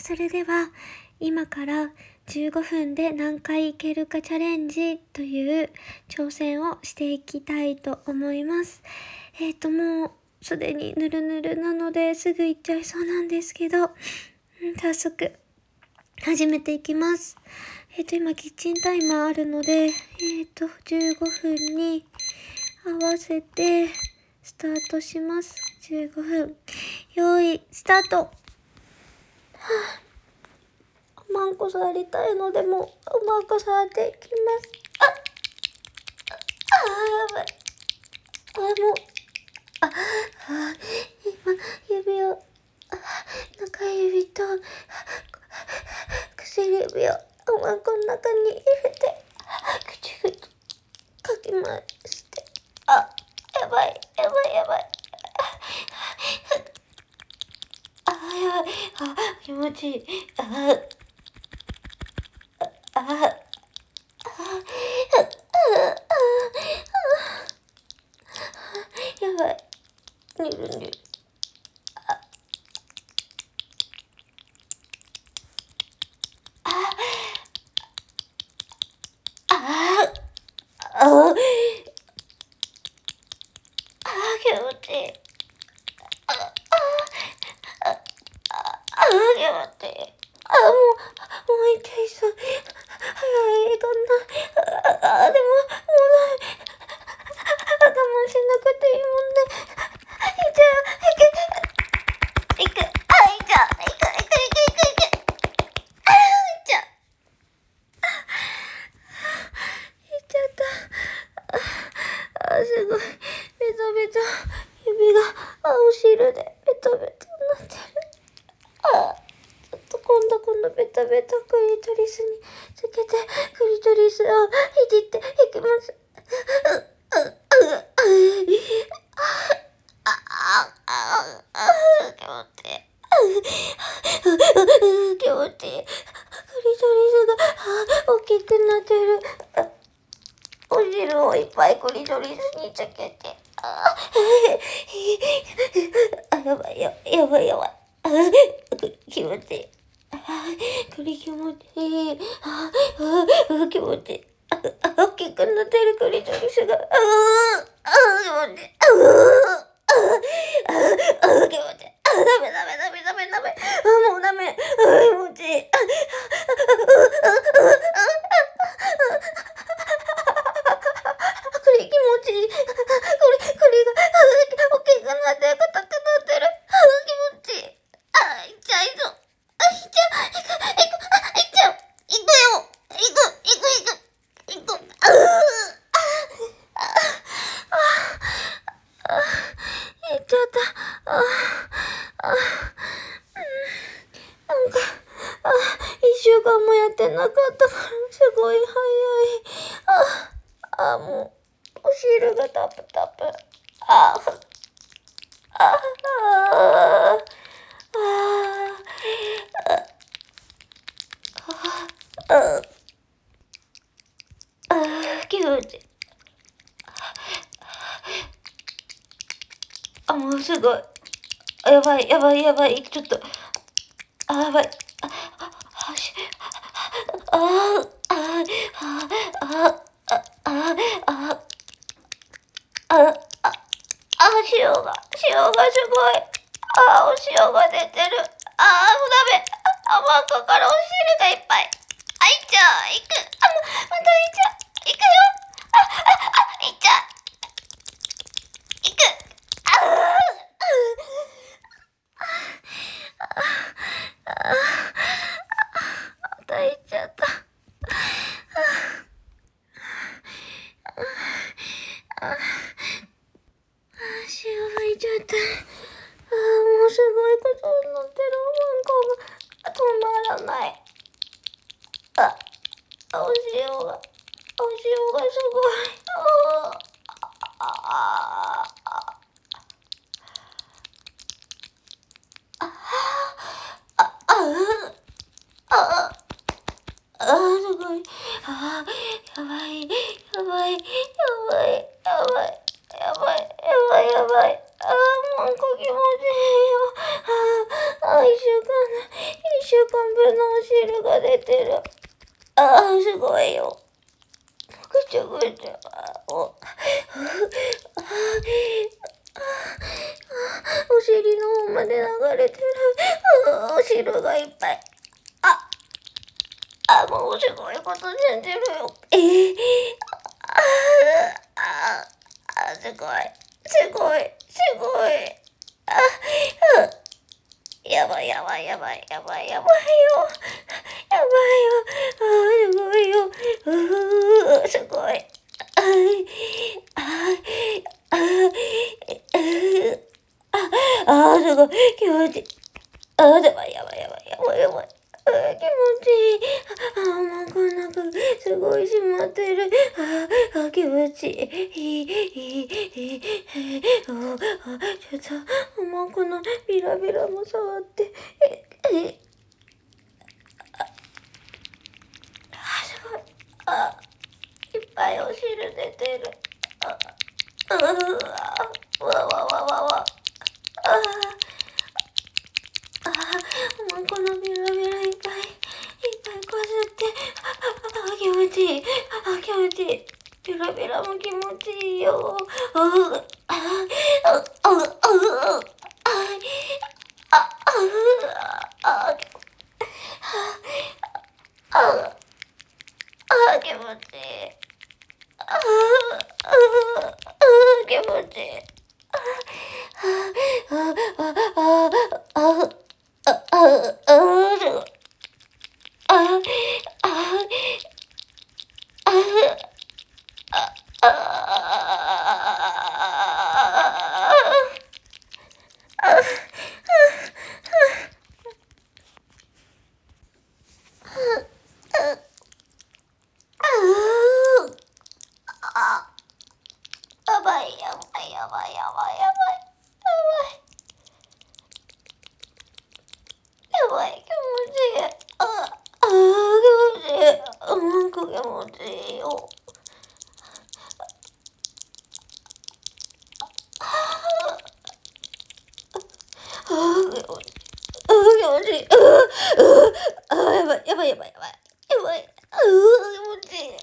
それでは今から15分で何回いけるかチャレンジという挑戦をしていきたいと思います。もうすでにぬるぬるなのですぐ行っちゃいそうなんですけど、早速始めていきます。今キッチンタイマーあるので、15分に合わせてスタートします。15分。用意、スタート。おまんこ触りたいので、もうおまんこ触っていきます。やばい。今、指を、中指と薬指をおまんこの中に入れて、口ぐとかき回して、やばい。やばい。気持ちいい。やばい。ぬるぬる。気持ちいい。気持ちいい。もう痛いそう。早いかな。でも、もうない。我慢しなくていいもんね。いっちゃう。いく。いっちゃう。いっちゃう。いっちゃった。すごい。ベタベタ。指が青汁でベタベタになってる。ちょっと今度ベタベタクリトリスにつけて、クリトリスをいじっていきます。気持ちいい。クリトリスが大きくなってる。お汁をいっぱいクリトリスにつけて。やばい。気持ちいい。栗気持ちいい。気持ちいい。大きくなってるクリトリスが。気持ちいい。気持ちいい。ダメ。もうダメ。気持ちいい。栗気持ちいい。栗が大きくなってる。硬くなってる。気持ちいい。いっちゃいそう。いっちゃう。いくよ。いく。いっちゃった。なんか、1週間もやってなかったから、すごい早い。もう、お汁がタプタプ。気持ちいい。もうすごい。やばい。ちょっと、やばい。塩がすごい。お塩が出てる。もうダメ。おまんこからお汁がいっぱい。いっちゃう。いく。またいっちゃう。いくよ。いっちゃう。いく。またいっちゃった。塩吹いちゃった。もうすごいことになってる。おまんこが止まらない。お塩がすごい。すごい。やばい。もう気持ちいいよ。一週週間分のお汁が出てる。すごいよ。ぐちゃぐちゃ。お尻の方まで流れてる。お汁がいっぱい。もうすごいこと出てるよ。すごい。すごい。すごい。やばいやばいやばいやばいやばいよ。やばいよ。すごいよ。すごい。すごい。気持ちいい。やばいやばいやばいやばいやばい。気持ちいい。もうこんなくすごい締まってる。気持ちいい。ちょっと、もうこのビラビラも触って。すごい。いっぱいお汁出てる。わ。もうこのビラビラいっぱいこすって。気持ちいい。気持ちいい。ビラビラも気持ちいいよ。気持ちいい。気持ちいい。やばい。気持ちいい。気持ちいい。なんか気持ちいいよ。気持ちいい。やばい。気持ちいい。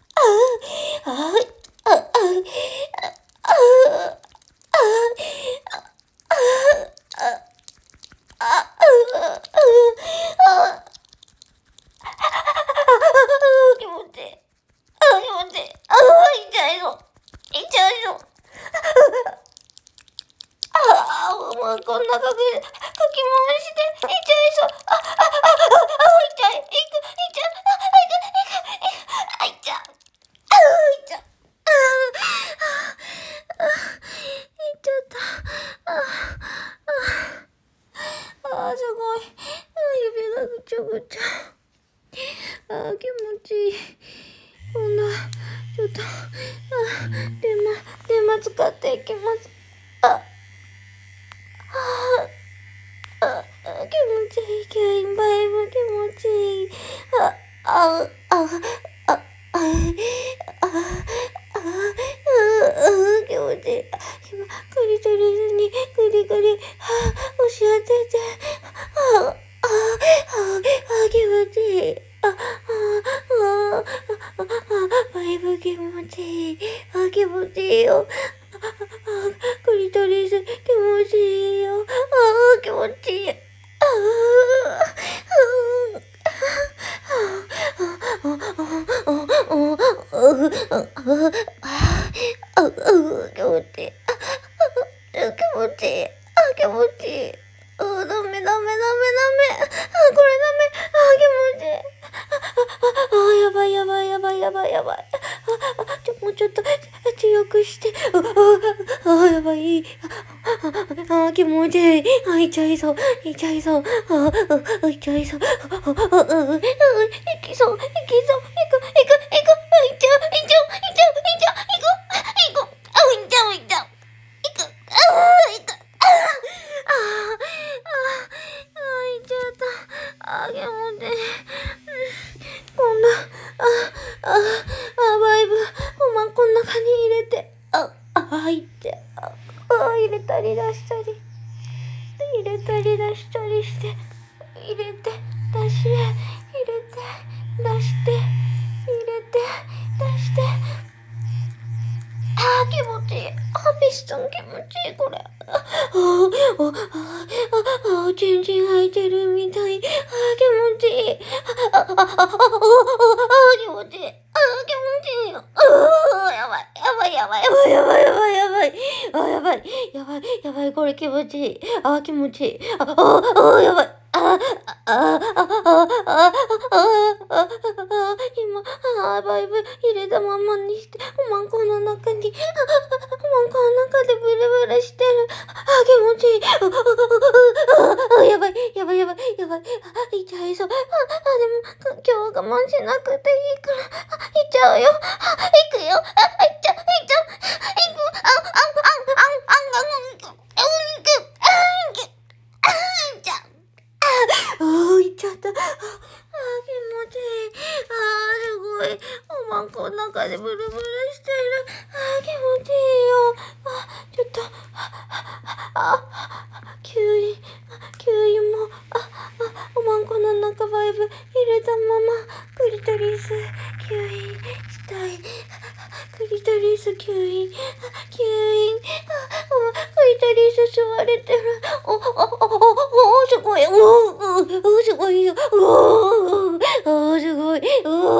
気持ちいい。痛いぞ。もうこんなかき回して痛いぞ。痛い。すごい。指がぐちゃぐちゃ。気持ちいい。今度は、ちょっと、電話使っていきます。気持ちいい。キュインバイブ気持ちいい。気持ちいい。今、クリトリスにグリグリ、押し当てて、気持ちいい。バイブ気持ちいい。気持ちいいよ。クリトリス気持ちいいよ。気持ちいい。気持ちいい。気持ちいい。ダメ。これダメ。気持ちいい。やばい。もうちょっと強くして。やばい。気持ちいい。いちゃいそう。いきそう。いきそう。気持ちいい。今度、バイブ、こん中に入れて、入って、入れたり出したりして、入れて、 出して、入れて、出して、入れて、出して。気持ちいい。ピストン気持ちいい、これ。チンチン入ってるみたい。気持ちいい。気持ちいい。気持ちいいよ。やばい。やばい。やばい。やばい。やばい。やばい。やばい。やばい。やばい。これ気持ちいい。気持ちいい。やばい。今、バイブ入れたままにして、おまんこの中に、おまんこの中でブルブルしてる。気持ちいい。やばい。やばい。やばい。やばい。痛いそう。でも、今日は我慢しなくていいから、行っちゃうよ。行くよ。行っちゃう。行く。行っちゃった。気持ちいい。すごい。おまんこの中でブルブルしてる。気持ちいいよ。ちょっと、吸引も、おまんこの中バイブ入れたまま、クリトリス、吸引したい。クリトリス吸引、クリトリス吸われてる。すごい。すごいよ。すごい。すごい。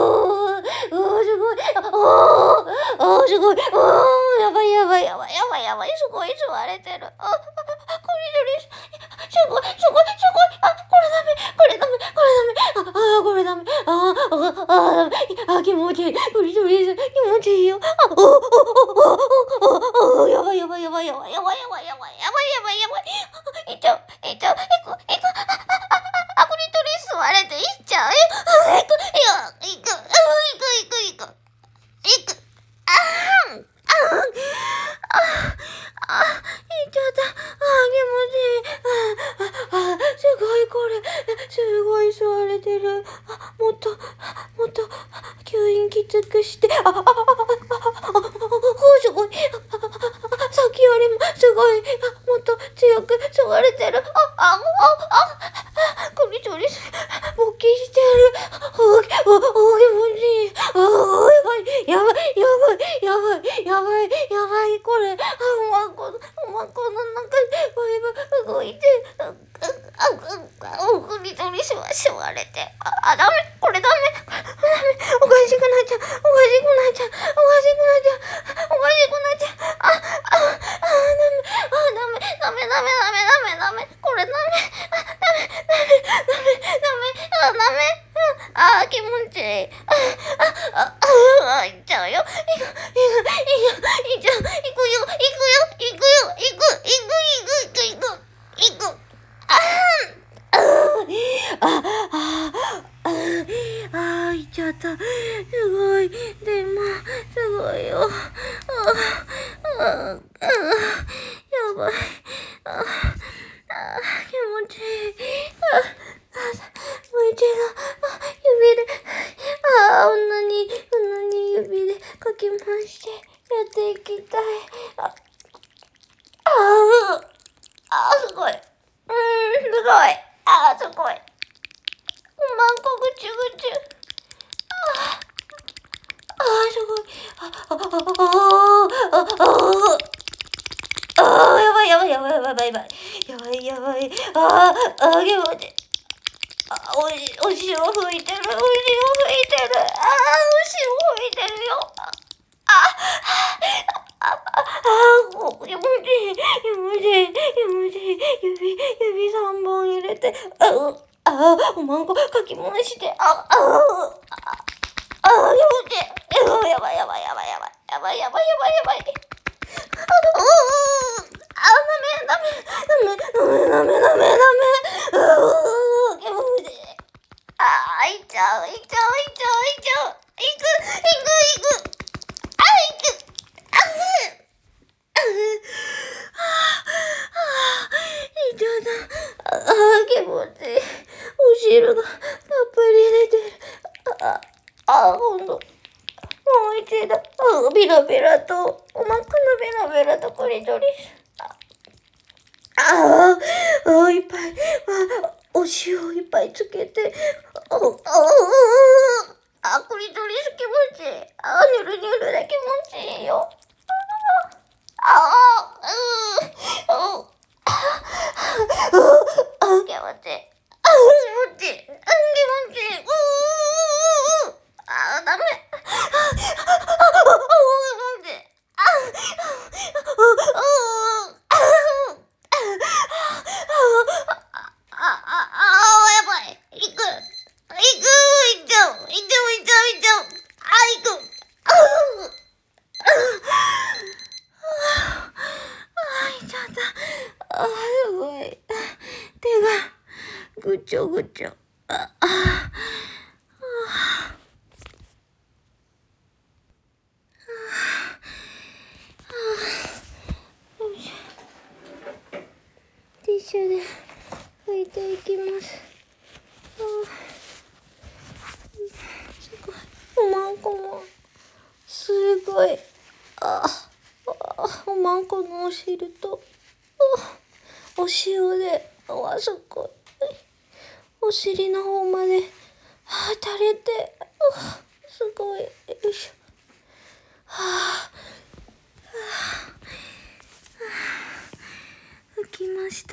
すごい。やばい。すごい吸われてる。クリトリス。すごい。これダメ。これダメ。気持ちいい。クリトリス、気持ちいいよ。やばい。いっちゃう。クリトリス吸われていっちゃうよ。行く。行っちゃった。気持ちいい。すごいこれ。すごい吸われてる。もっと、吸引きつくして。すごい。さっきよりもすごい。もっと強く吸われてる。クリトリス、勃起してる。気持ちいい。やばい。これ。おまんこの中でバイブ動いてる。クリトリスは吸われて。ダメ。これダメ。おかしくなっちゃう。ダメ。これダメ。ダメ。気持ちいい。行っちゃうよ。行っちゃう。行くよ。行っちゃった。すごい。でも、すごいよ。やばい。気持ちいい。もう一度、指で、女に指でかき回してやっていきたい。すごい。すごい。おまんこぐちゅぐちゅ。すごい。やばい。気持ちいい。お塩吹いてる。よ。気持ちいい。指3本入れて。おまんこかき回して。気持ちいい。やばい。ダメ。気持ちいい。行っちゃう。行く。行っちゃった。気持ちいい。お汁がたっぷり出てる。ほんと。もう一度。ビラビラと、おまんこのビラビラとクリトリス。いっぱい。お塩をいっぱいつけて、これとりす気持ちいい。ぬるぬるで気持ちいいよ。気持ちいい。気持ちいい。気持ちいい。ダメ。やばい。行っちゃう。ちゃった。すごい。手がぐちょぐちょ。ティッシュで拭いていきます。すごい。おまんこもすごい。おまんこのお汁とお塩で、すごい。お尻の方まで垂れて、すごい。よいしょ。拭きました。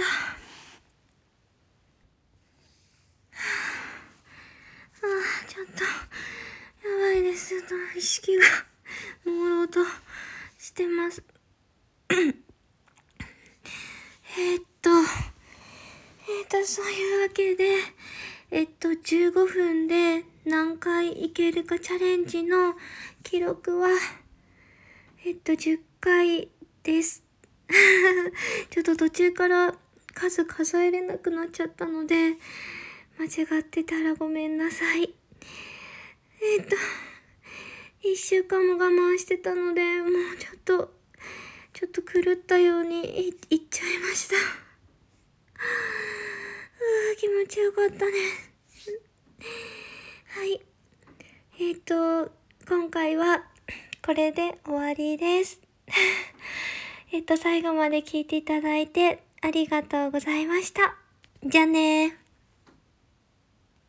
ちょっとやばいです。ちょっと意識が朦朧としてます。そういうわけで、15分で何回いけるかチャレンジの記録は、10回です。ちょっと途中から数数えれなくなっちゃったので、間違ってたらごめんなさい。1週間も我慢してたので、もうちょっと狂ったようにいっちゃいました。気持ちよかったね。はい。今回はこれで終わりです。最後まで聞いていただいてありがとうございました。じゃあねー。